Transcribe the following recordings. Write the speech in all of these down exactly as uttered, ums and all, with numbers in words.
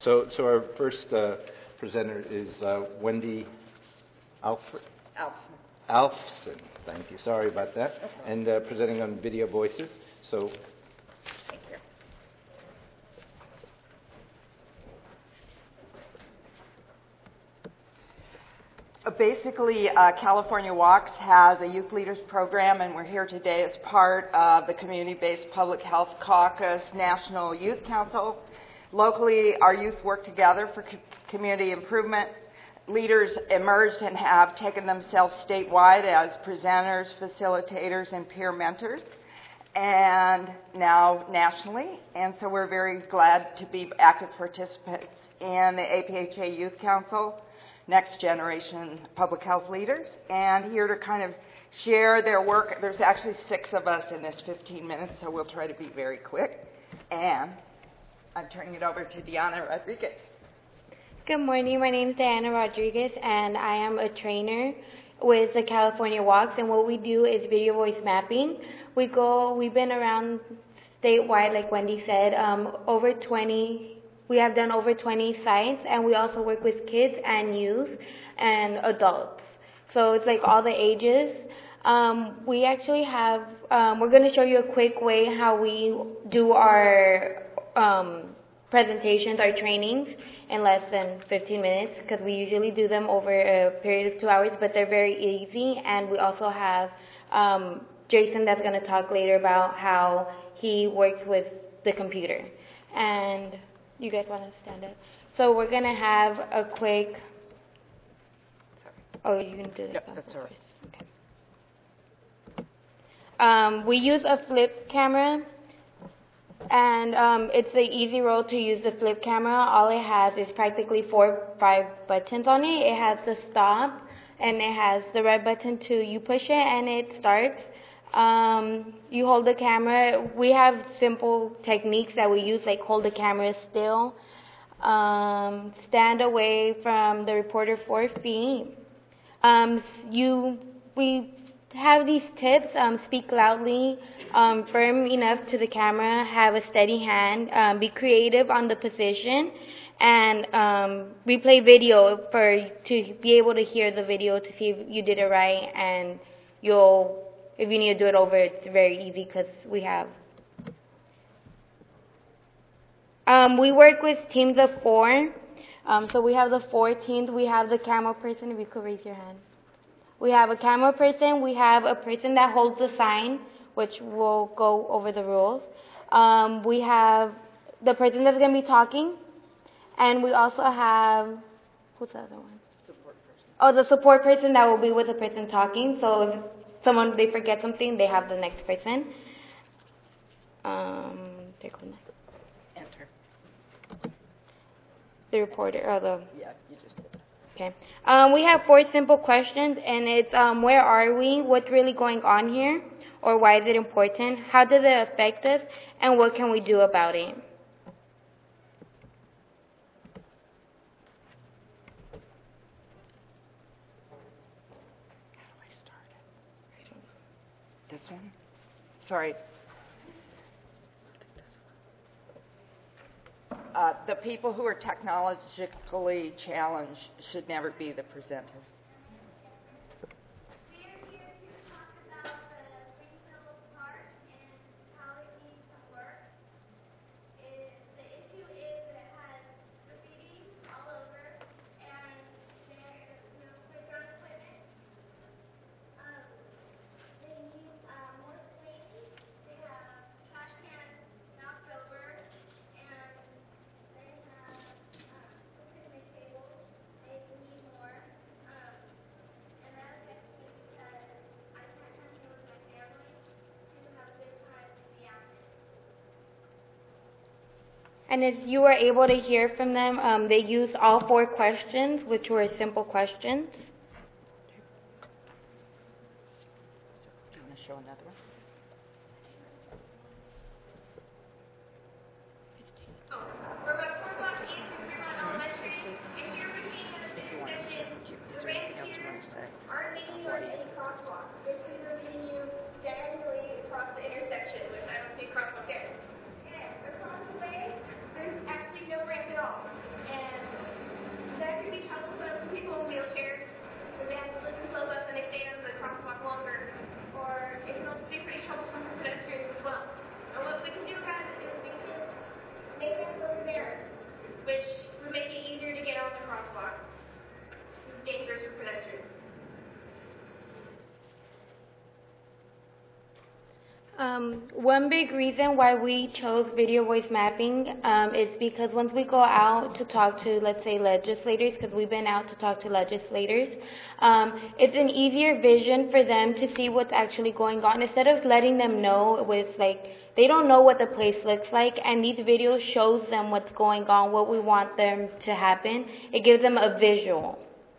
So, so our first uh, presenter is uh, Wendy Alfred? Alfson. Alfson, thank you. Sorry about that. Okay. And uh, presenting on Video Voices. So, thank you. Uh, basically, uh, California Walks has a youth leaders program, and we're here today as part of the Community-Based Public Health Caucus National Youth Council. Locally, our youth work together for co- community improvement. Leaders emerged and have taken themselves statewide as presenters, facilitators, and peer mentors, and now nationally. And so we're very glad to be active participants in the A P H A Youth Council, Next Generation Public Health Leaders, and here to kind of share their work. There's actually six of us in this fifteen minutes, so we'll try to be very quick. And I'm turning it over to Diana Rodriguez. Good morning. My name is Diana Rodriguez, and I am a trainer with the California Walks. And what we do is video voice mapping. We go. We've been around statewide, like Wendy said, um, over twenty. We have done over twenty sites, and we also work with kids and youth and adults. So it's like all the ages. Um, we actually have. Um, we're going to show you a quick way how we do our um, presentations, our trainings, in less than fifteen minutes, because we usually do them over a period of two hours, but they're very easy. And we also have um, Jason that's going to talk later about how he works with the computer. And you guys want to stand up? So we're going to have a quick... Sorry. Oh, you can do that. No, that's all right. Okay. Um, we use a flip camera. And um, it's an easy role to use the flip camera. All it has is practically four or five buttons on it. It has the stop, and it has the red button to you push it, and it starts. Um, you hold the camera. We have simple techniques that we use, like hold the camera still, um, stand away from the reporter four feet. Um, you, we have these tips, um, speak loudly, um, firm enough to the camera, have a steady hand, um, be creative on the position, and um, replay video for to be able to hear the video to see if you did it right, and you'll, if you need to do it over, it's very easy because we have. Um, we work with teams of four, um, so we have the four teams. We have the camera person, if you could raise your hand. We have a camera person, we have a person that holds the sign, which will go over the rules. Um, we have the person that's going to be talking, and we also have, what's the other one? Support person. Oh, the support person that will be with the person talking, so if someone, they forget something, they have the next person. Um, Enter. The reporter, or the... Yeah, you just did. Okay. Um, we have four simple questions, and it's um, where are we, what's really going on here, or why is it important, how does it affect us, and what can we do about it? How do I start it? This one? Sorry. Uh, the people who are technologically challenged should never be the presenters. We are here to talk about the Green Hills Park and how it needs some work. It, the issue is that it has graffiti all over, and there is no playground equipment. Um, they need uh, more cleaning. They have trash cans knocked over, and they have um, picnic tables. They need more. Um, and that affects me because I can't come here with my family to have a good time and be active. And as you were able to hear from them, um, they used all four questions, which were simple questions. Do you want to show another one? We're about four blocks east of Fremont Elementary, and here we see in the student section, the race here aren't leading you on any crosswalk. Basically, they're leading you diagonally across the intersection, which I don't see a crosswalk there. Okay, across the way, there's actually no ramp at all. Um, one big reason why we chose video voice mapping um, is because once we go out to talk to, let's say, legislators, because we've been out to talk to legislators, um, it's an easier vision for them to see what's actually going on. Instead of letting them know with, like, they don't know what the place looks like, and these videos shows them what's going on, what we want them to happen. It gives them a visual.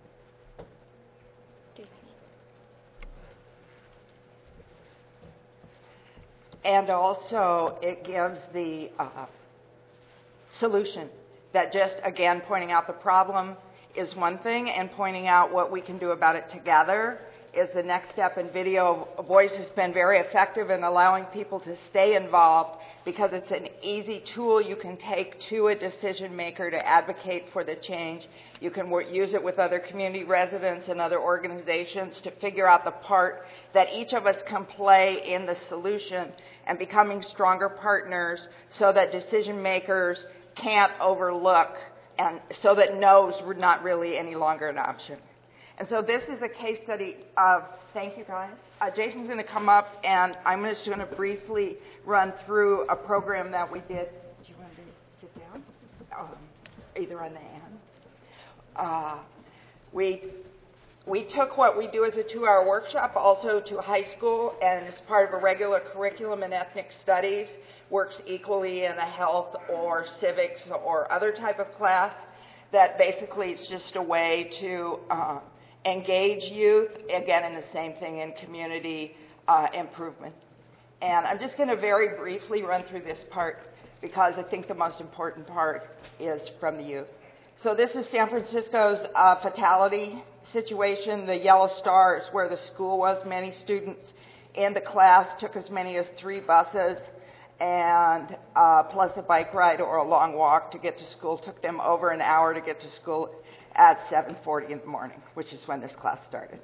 And also, it gives the uh, solution that just, again, pointing out the problem is one thing, and pointing out what we can do about it together is the next step. And video voice has been very effective in allowing people to stay involved because it's an easy tool you can take to a decision maker to advocate for the change. You can work, use it with other community residents and other organizations to figure out the part that each of us can play in the solution and becoming stronger partners so that decision makers can't overlook, and so that no's were not really any longer an option. And so this is a case study of, thank you guys. Uh, Jason's going to come up, and I'm just going to briefly run through a program that we did. Do you want to sit down? Um, either on the end. Uh, we we took what we do as a two-hour workshop also to high school, and as part of a regular curriculum in ethnic studies, works equally in a health or civics or other type of class. That basically is just a way to uh, engage youth, again, in the same thing in community uh, improvement. And I'm just going to very briefly run through this part because I think the most important part is from the youth. So this is San Francisco's uh, fatality situation. The yellow star is where the school was. Many students in the class took as many as three buses, and uh, plus a bike ride or a long walk to get to school. Took them over an hour to get to school at seven forty in the morning, which is when this class started.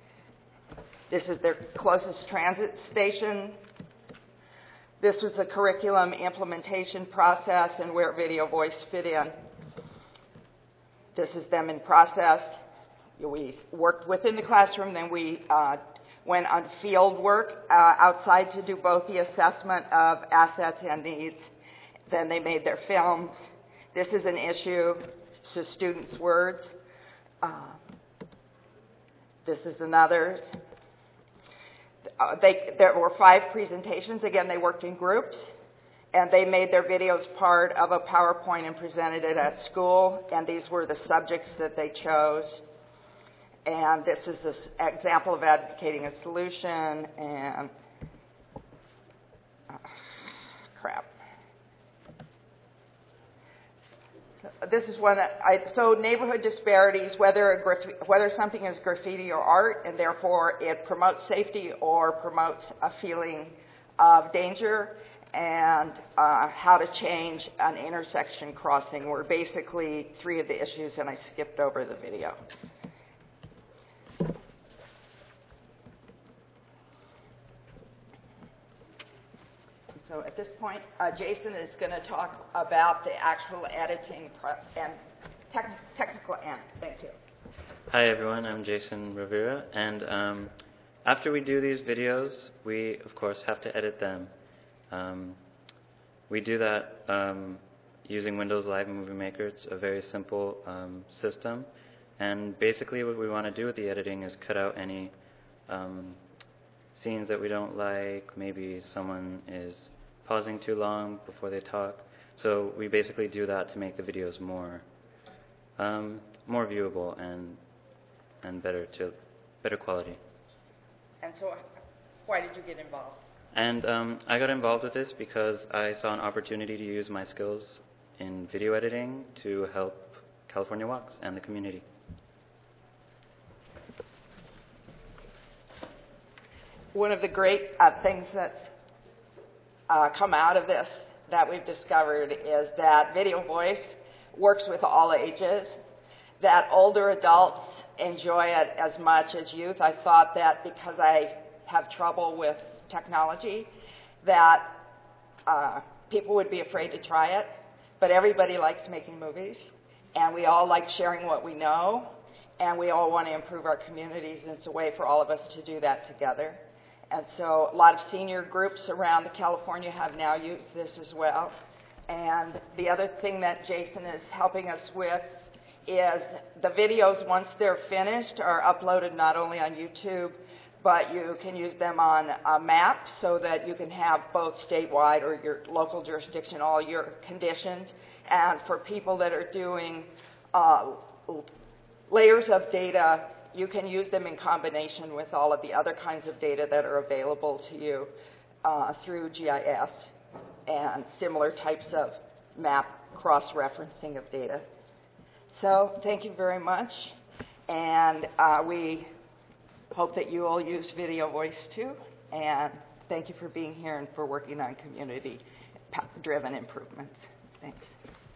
This is their closest transit station. This was the curriculum implementation process and where video voice fit in. This is them in process. We worked within the classroom, then we uh, went on field work uh, outside to do both the assessment of assets and needs. Then they made their films. This is an issue to students' words. Uh, this is another. Uh, they, there were five presentations. Again, they worked in groups, and they made their videos part of a PowerPoint and presented it at school, and these were the subjects that they chose. And this is an example of advocating a solution, and uh, crap. So this is one. I, so neighborhood disparities, whether a graffi, whether something is graffiti or art, and therefore it promotes safety or promotes a feeling of danger, and uh, how to change an intersection crossing were basically three of the issues, and I skipped over the video. So at this point, uh, Jason is going to talk about the actual editing pro- and tech- technical end. Thank you. Hi, everyone. I'm Jason Rivera. And um, after we do these videos, we, of course, have to edit them. Um, we do that um, using Windows Live Movie Maker. It's a very simple um, system. And basically what we want to do with the editing is cut out any um, scenes that we don't like. Maybe someone is pausing too long before they talk. So we basically do that to make the videos more um, more viewable and and better to better quality. And so why did you get involved? And um, I got involved with this because I saw an opportunity to use my skills in video editing to help California Walks and the community. One of the great uh, things that uh, come out of this that we've discovered is that video voice works with all ages, that older adults enjoy it as much as youth. I thought that because I have trouble with technology, that uh, people would be afraid to try it, but everybody likes making movies, and we all like sharing what we know, and we all want to improve our communities, and it's a way for all of us to do that together. And so a lot of senior groups around California have now used this as well. And the other thing that Jason is helping us with is the videos, once they're finished, are uploaded not only on YouTube, but you can use them on a map so that you can have both statewide or your local jurisdiction, all your conditions. And for people that are doing uh, layers of data, you can use them in combination with all of the other kinds of data that are available to you uh, through G I S and similar types of map cross-referencing of data. So thank you very much, and uh, we hope that you all use Video Voice too, and thank you for being here and for working on community-driven improvements. Thanks.